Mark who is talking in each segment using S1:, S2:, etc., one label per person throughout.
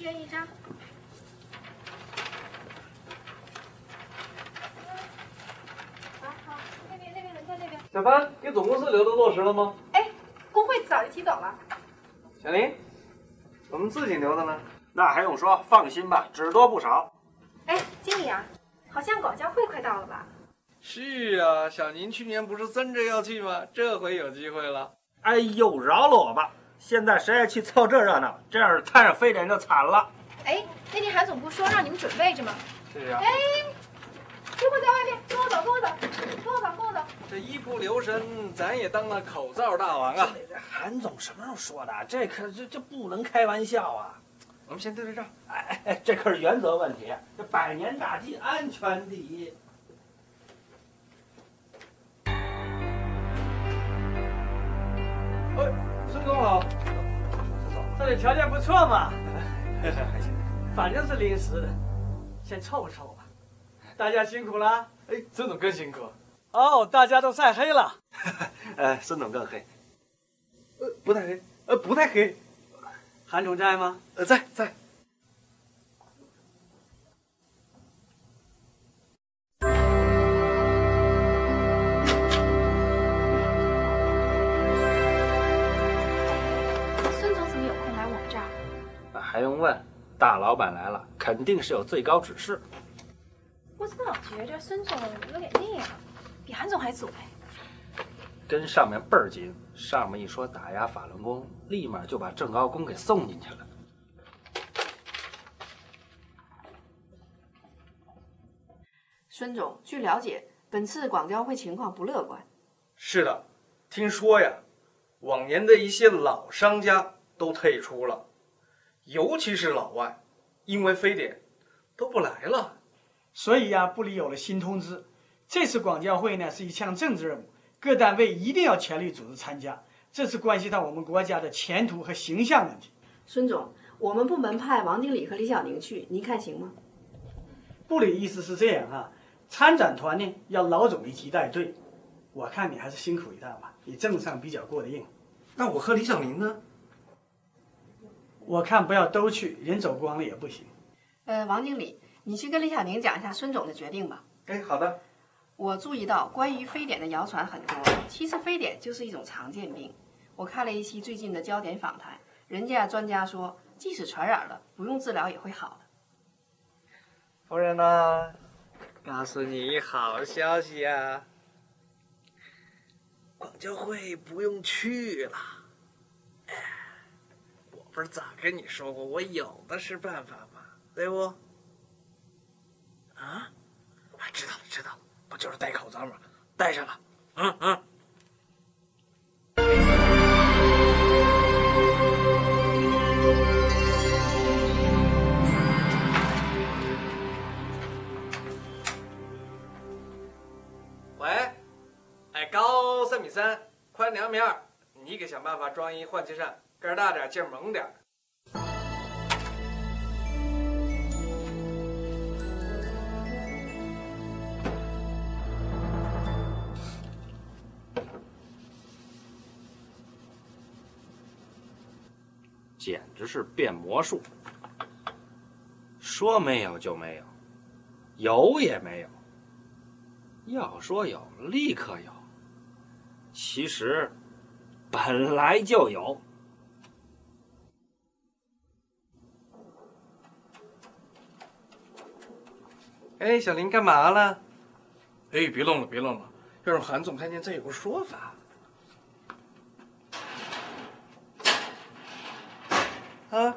S1: 1元1张。好，那边人在那边。
S2: 小潘，给总公司留的落实了吗？
S1: 哎，工会早就提走了。
S2: 小林，我们自己留的呢？
S3: 那还用说，放心吧，只多不少。
S1: 哎，经理啊，好像广交会快到了吧？
S2: 是啊，小宁去年不是争着要去吗？这回有机会了。
S3: 哎呦，饶了我吧！现在谁还去凑这热闹？这要是摊上非典就惨了。
S1: 哎，那天韩总不说让你们准备着吗？
S2: 是啊。
S1: 哎，师傅在外面，跟我走，跟我走，跟我走，跟我走。
S2: 这一不留神，咱也当了口罩大王啊！
S3: 这韩总什么时候说的？这可这不能开玩笑啊！
S2: 我们先对对账。
S3: 哎，这可是原则问题，这100年大计，安全第一。
S2: 哎，孙总好。
S4: 这里条件不错嘛，
S3: 还行。
S4: 反正是临时的，先凑合凑合吧。大家辛苦了。
S2: 哎，孙总更辛苦。
S4: 哦，大家都晒黑了。
S3: 孙总更黑。
S2: 不太黑。不太黑。
S4: 韩总在吗？
S2: 在。
S1: 孙总怎么有空来我们这儿？
S3: 还用问？大老板来了，肯定是有最高指示。
S1: 我怎么老觉着孙总有点那样，比韩总还左哎？
S3: 跟上面倍儿紧，上面一说打压法轮功，立马就把郑高公给送进去了。
S5: 孙总，据了解，本次广交会情况不乐观。
S2: 是的，听说呀，往年的一些老商家都退出了，尤其是老外，因为非典都不来了。
S4: 所以呀，部里有了新通知，这次广交会呢是一项政治任务，各单位一定要全力组织参加，这是关系到我们国家的前途和形象问题。
S5: 孙总，我们部门派王经理和李小宁去，您看行吗？
S4: 部里意思是这样啊，参展团呢要老总一起带队，我看你还是辛苦一趟吧，你政上比较过得硬。
S2: 那我和李小宁呢？
S4: 我看不要都去，人走光了也不行。
S5: 王经理，你去跟李小宁讲一下孙总的决定吧。
S2: 哎，好的。
S5: 我注意到关于非典的谣传很多，其实非典就是一种常见病。我看了一期最近的焦点访谈，人家专家说，即使传染了，不用治疗也会好的。
S2: 夫人呢？告诉你好消息呀！广交会不用去了。哎，我不是早跟你说过，我有的是办法吗？对不？啊？知道了，不就是戴口罩吗？戴上了。喂，高3.3米，宽2.2米，你给想办法装一换气扇，个大点，劲儿猛点。
S3: 简直是变魔术，说没有就没有，有也没有，要说有立刻有，其实本来就有。
S2: 哎，小林干嘛了？哎，别弄了，要让韩总看见这有个说法。啊！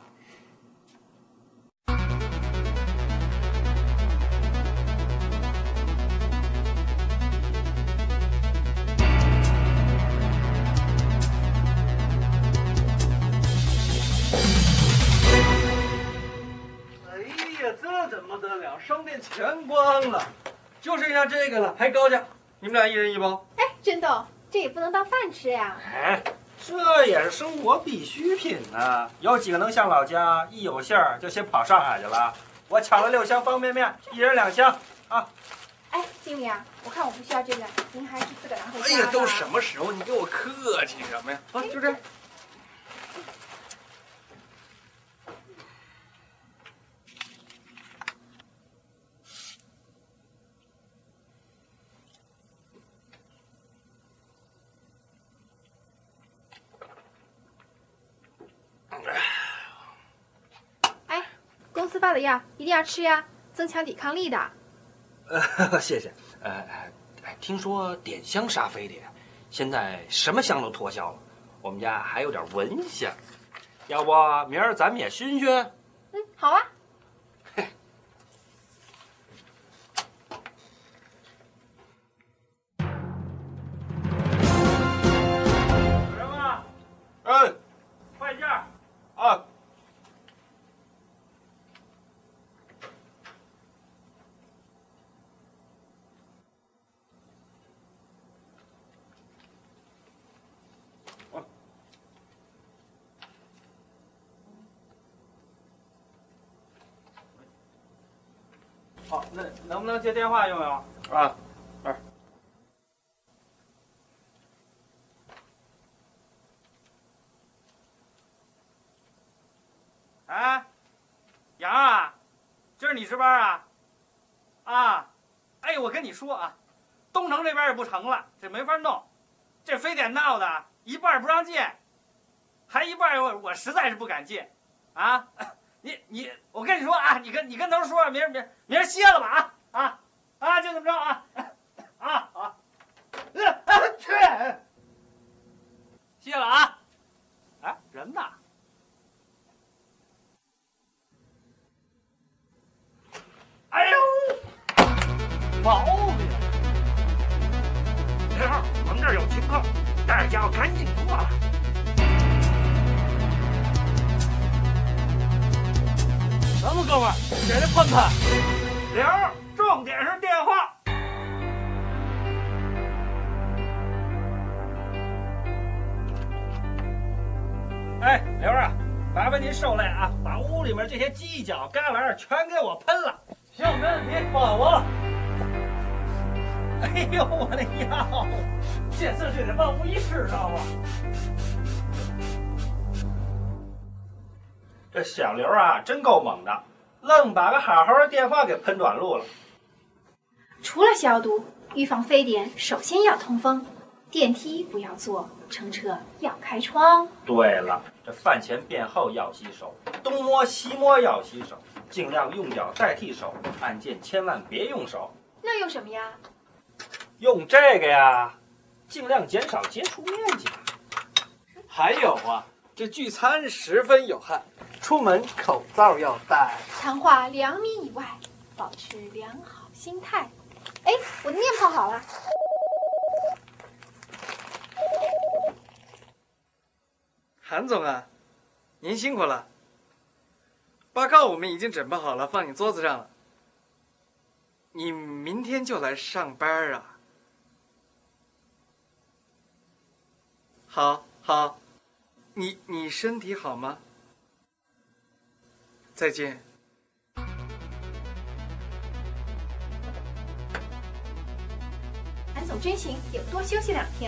S2: 哎呀，这怎么得了？商店全关了，就剩下这个了，还高价，你们俩一人1包。
S1: 哎，真豆，这也不能当饭吃呀。
S3: 哎，这也是生活必需品呢。有几个能像老家一有信儿就先跑上海去了？我抢了6箱方便面，一人2箱啊！
S1: 哎，经理啊，我看我不需要这个，您还是自个拿回家吧。
S2: 哎呀，都什么时候，你给我客气什么呀？啊，就这样。
S1: 发了药，一定要吃呀，增强抵抗力的。
S3: 谢谢。听说点香杀非典，现在什么香都脱销了，我们家还有点蚊香，要不明儿咱们也熏熏？
S1: 嗯，好啊。
S3: 有人吗？快件儿。啊。
S4: 好，那能不能接电话用用？
S3: 啊。
S4: 啊，杨啊，今儿你值班啊？啊，哎，我跟你说啊，东城这边也不成了，这没法弄，这非典闹的一半不让进，还一半我实在是不敢进，啊，你，我跟你说啊，你跟头说，明儿歇了吧啊，就这么着啊，好，去，歇了啊，哎，人呢？哎呦，毛病！
S3: 刘浩，我们这儿有情况，大家要赶紧过来。
S4: 什么哥们儿，给他喷喷！
S3: 刘，重点是电话。哎，刘啊，麻烦您受累啊，把屋里面这些犄角旮旯全给我喷了。
S4: 行，没问题，换我了。
S3: 哎呦，我的腰！
S4: 这事就得万无一失，知道吗？
S3: 这小刘啊，真够猛的，愣把个好好的电话给喷短路了。
S1: 除了消毒，预防非典，首先要通风，电梯不要坐，乘车要开窗。
S3: 对了，这饭前便后要洗手，东摸西摸要洗手，尽量用脚代替手，按键千万别用手。
S1: 那用什么呀？
S3: 用这个呀，尽量减少接触面积。
S2: 还有啊，这聚餐十分有害，出门口罩要戴。
S1: 谈话2米以外，保持良好心态。哎，我的面泡好了。
S2: 韩总啊，您辛苦了。报告我们已经整办好了，放你桌子上了。你明天就来上班啊？好，你身体好吗？再见。
S1: 韩总真行，有多休息2天。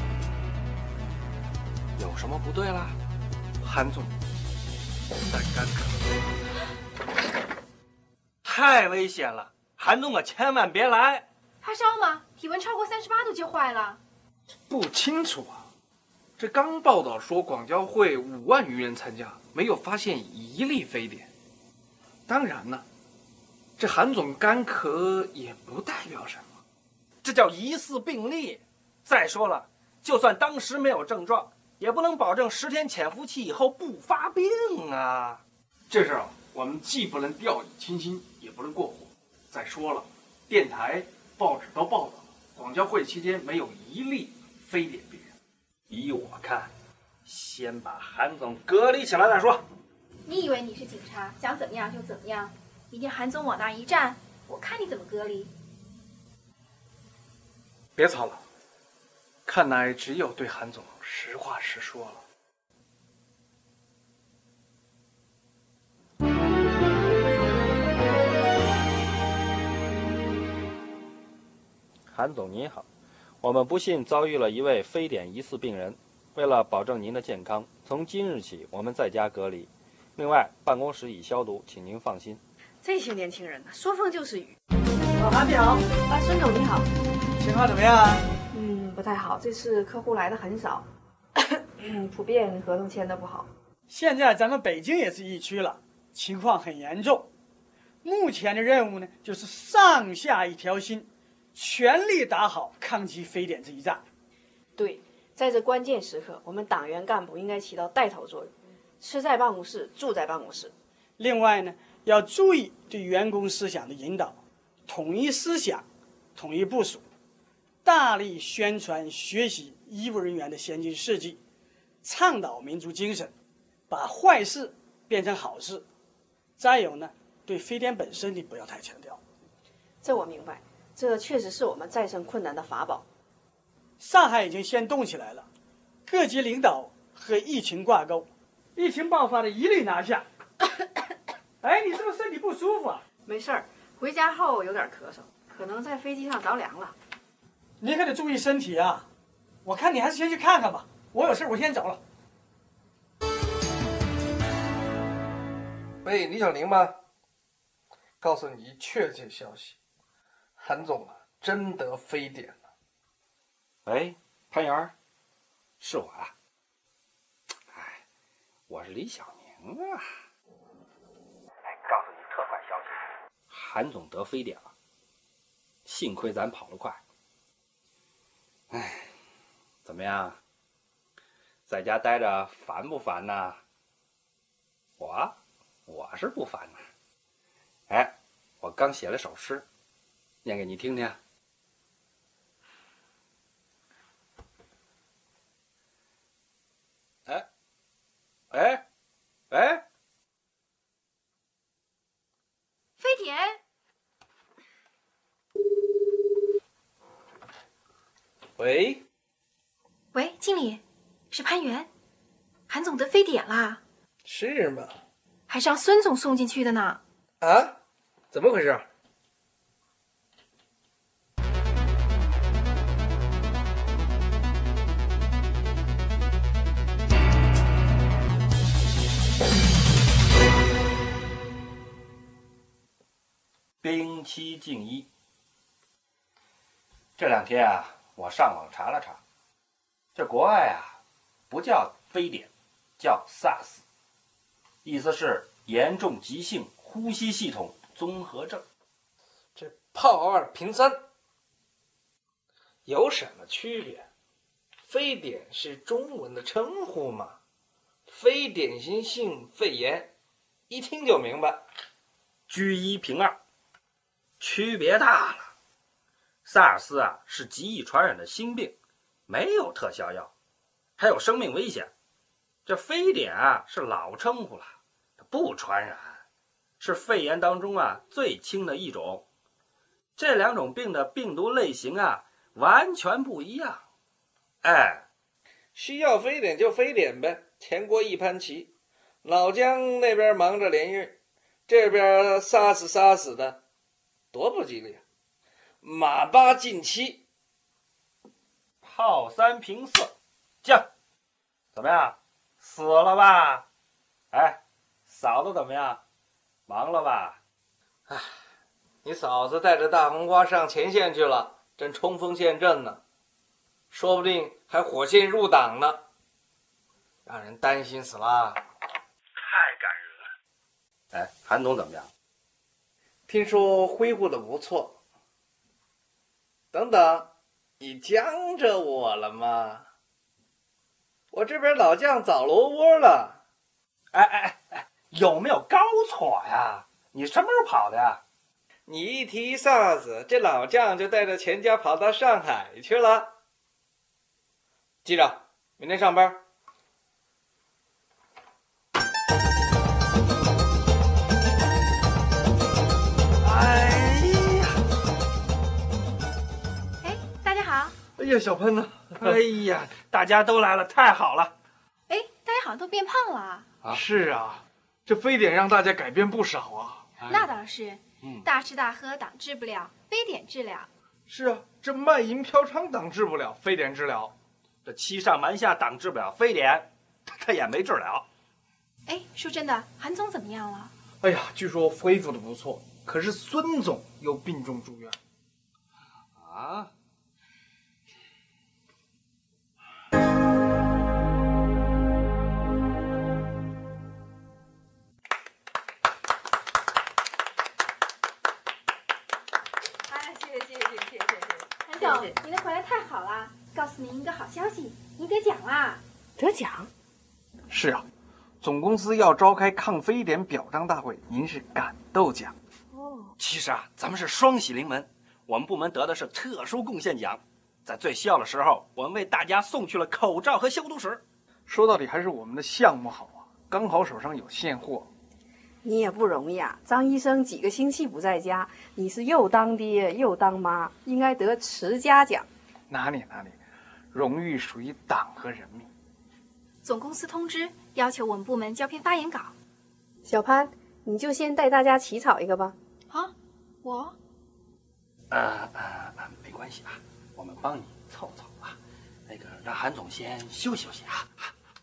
S3: 有什么不对啦？
S2: 韩总胆干渴，
S3: 太危险了，韩总可千万别来。
S1: 发烧吗？体温超过38度就坏了。
S2: 不清楚啊。这刚报道说广交会5万余人参加，没有发现1例非典。当然呢，这韩总干咳也不代表什么，
S3: 这叫疑似病例。再说了，就算当时没有症状，也不能保证10天潜伏期以后不发病啊。
S2: 这事儿啊，我们既不能掉以轻心，也不能过火。再说了，电台、报纸都报道了，广交会期间没有1例非典病人。
S3: 依我看，先把韩总隔离起来再说。
S1: 你以为你是警察，想怎么样就怎么样？明天韩总往那一站，我看你怎么隔离。
S2: 别吵了，看来只有对韩总实话实说了。
S3: 韩总您好，我们不幸遭遇了一位非典疑似病人，为了保证您的健康，从今日起我们在家隔离。另外，办公室已消毒，请您放心。
S5: 这些年轻人呢，说风就是雨。
S4: 老韩你好，
S5: 孙总你好。
S4: 情况怎么样啊？
S5: 不太好，这次客户来的很少，普遍合同签的不好。
S4: 现在咱们北京也是疫区了，情况很严重。
S6: 目前的任务呢，就是上下一条心，全力打好抗击非典这一仗。
S5: 对，在这关键时刻，我们党员干部应该起到带头作用，吃在办公室，住在办公室。
S6: 另外呢，要注意对员工思想的引导，统一思想，统一部署，大力宣传学习医务人员的先进事迹，倡导民族精神，把坏事变成好事。再有呢，对非典本身的不要太强调。
S5: 这我明白，这确实是我们战胜困难的法宝。
S6: 上海已经先动起来了，各级领导和疫情挂钩，疫情爆发的一律拿下。哎，你是不是身体不舒服啊？
S5: 没事儿，回家后有点咳嗽，可能在飞机上着凉了。
S6: 你可得注意身体啊！我看你还是先去看看吧。我有事，我先走了。
S2: 喂，李小玲吗？告诉你确切消息，韩总啊，真得非典了。
S3: 喂，潘源，是我啊。哎，我是李小宁啊。哎，告诉你特快消息，韩总得非典了，幸亏咱跑得快。哎，怎么样？在家待着烦不烦呐？我是不烦呐。哎，我刚写了首诗，念给你听听。哎，
S1: 非典，
S2: 喂，
S1: 喂，经理，是潘源，韩总得非典啦，
S2: 是吗？
S1: 还是让孙总送进去的呢。
S2: 啊？怎么回事？
S3: 兵期静一。这2天啊，我上网查了查，这国外啊不叫非典，叫 SARS， 意思是严重急性呼吸系统综合症。
S2: 这炮2平3有什么区别？非典是中文的称呼嘛，非典型性肺炎，一听就明白。
S3: 居1平2，区别大了。SARS 啊是极易传染的新病，没有特效药，还有生命危险。这非典啊是老称呼了，它不传染，是肺炎当中啊最轻的一种。这2种病的病毒类型啊完全不一样。哎，
S2: 需要非典就非典呗，前国一盘棋。老姜那边忙着联运，这边杀死的，多不吉利啊！马8进7，
S3: 炮3平4，降，怎么样？死了吧？哎，嫂子怎么样？忙了吧？
S2: 哎，你嫂子带着大红花上前线去了，正冲锋陷阵呢，说不定还火线入党呢，让人担心死了。
S3: 太感人了。哎，韩总怎么样？
S2: 听说恢复的不错。等等，你将着我了吗？我这边老将早萝窝了。
S3: 哎，有没有高错呀？你什么时候跑的呀？
S2: 你一提 SARS， 这老将就带着全家跑到上海去了。记着，明天上班。
S1: 哎
S2: 呀，小潘呢？
S3: 哎呀，大家都来了，太好了！
S1: 哎，大家好像都变胖了
S2: 啊！是啊，这非典让大家改变不少啊。
S1: 那倒是，大吃大喝党治不了，非典治了。
S2: 是啊，这卖淫嫖娼党治不了，非典治了。
S3: 这欺上瞒下党治不了，非典他也没治了。
S1: 哎，说真的，韩总怎么样了？
S2: 哎呀，据说恢复的不错，可是孙总又病重住院。
S3: 啊？
S1: 总，您能回来太好了！告诉您一个好消息，您得奖啦！
S5: 得奖？
S2: 是啊，总公司要召开抗非典表彰大会，您是感斗奖。
S3: 其实啊，咱们是双喜临门，我们部门得的是特殊贡献奖。在最需要的时候，我们为大家送去了口罩和消毒水。
S2: 说到底还是我们的项目好啊，刚好手上有现货。
S5: 你也不容易啊，张医生几个星期不在家，你是又当爹又当妈，应该得持家奖。
S2: 哪里，荣誉属于党和人民。
S1: 总公司通知要求我们部门交篇发言稿。
S5: 小潘，你就先带大家起草一个吧。
S1: 啊，我？
S3: 没关系啊，我们帮你凑凑啊。那个，让韩总先休息休息啊。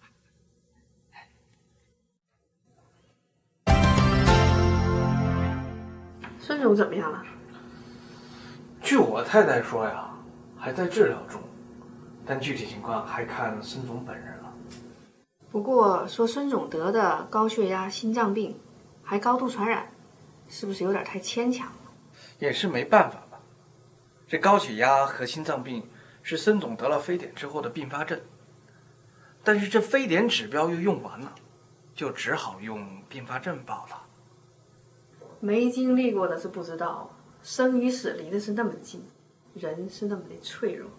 S5: 孙总怎么样了？
S2: 据我太太说呀，还在治疗中，但具体情况还看孙总本人了。
S5: 不过说孙总得的高血压、心脏病，还高度传染，是不是有点太牵强了？
S2: 也是没办法吧。这高血压和心脏病是孙总得了非典之后的并发症，但是这非典指标又用完了，就只好用并发症报了。
S5: 没经历过的是不知道，生与死离的是那么近，人是那么的脆弱。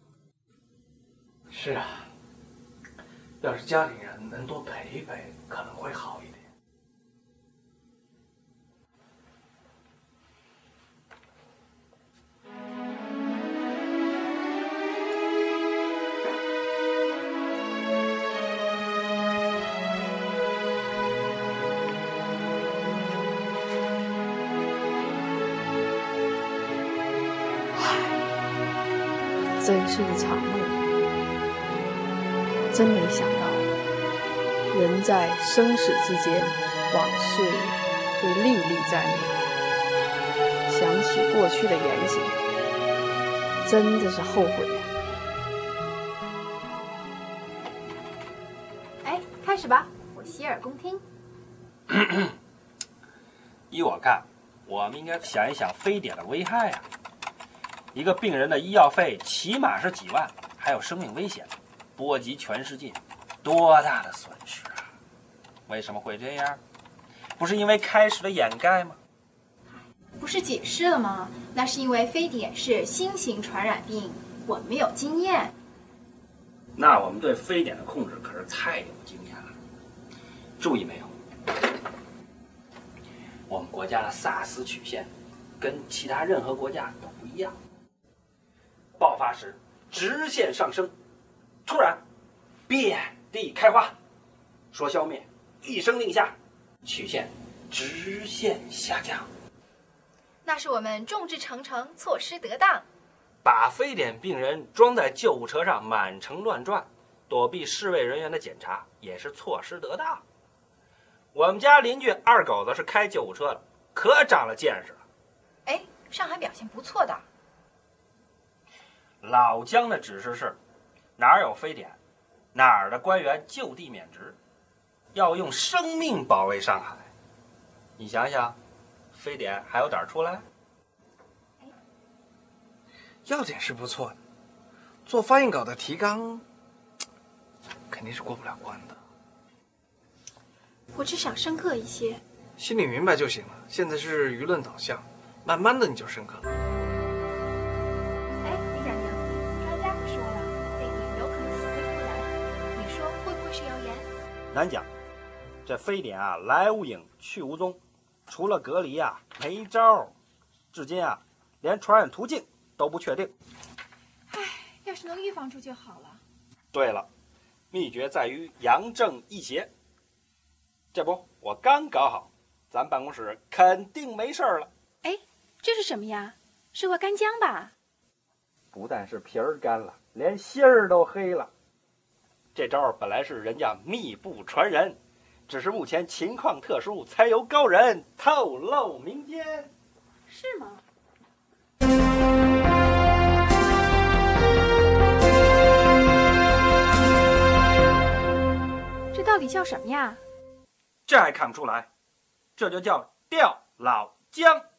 S2: 是啊，要是家里人能多陪陪，可能会好一点。
S5: 真是一场梦，真没想到，人在生死之间，往事会历历在目。想起过去的言行，真的是后悔啊！
S1: 哎，开始吧，我洗耳恭听。
S3: 依我看，我们应该想一想非典的危害啊。一个病人的医药费起码是几万，还有生命危险，波及全世界，多大的损失啊！为什么会这样？不是因为开始的掩盖吗？
S1: 不是解释了吗？那是因为非典是新型传染病，我们没有经验。
S3: 那我们对非典的控制可是太有经验了。注意没有？我们国家的萨斯曲线跟其他任何国家都不一样。爆发时直线上升，突然遍地开花，说消灭，一声令下，曲线直线下降。
S1: 那是我们众志成城，措施得当。
S3: 把非典病人装在救护车上满城乱转，躲避世卫人员的检查，也是措施得当。我们家邻居二狗子是开救护车的，可长了见识了。
S1: 哎，上海表现不错的。
S3: 老姜的指示是，哪儿有非典，哪儿的官员就地免职，要用生命保卫上海。你想想，非典还有点出来？
S2: 要点是不错的，做发言稿的提纲肯定是过不了关的。
S1: 我只想深刻一些，
S2: 心里明白就行了。现在是舆论导向，慢慢的你就深刻了。
S1: 哎，李展宁，专家可说了，非典有可能死灰复燃，你说会不会是谣言？
S3: 难讲，这非典啊，来无影去无踪，除了隔离啊，没招。至今啊，连传染途径都不确定。
S1: 唉，要是能预防住就好了。
S3: 对了，秘诀在于扬正抑邪。这不，我刚搞好，咱办公室肯定没事了。
S1: 哎，这是什么呀？是块干姜吧？
S3: 不但是皮儿干了，连芯儿都黑了。这招本来是人家密不传人，只是目前情况特殊，才由高人透露民间。
S1: 是吗？这到底叫什么呀？
S3: 这还看不出来？这就叫吊老姜。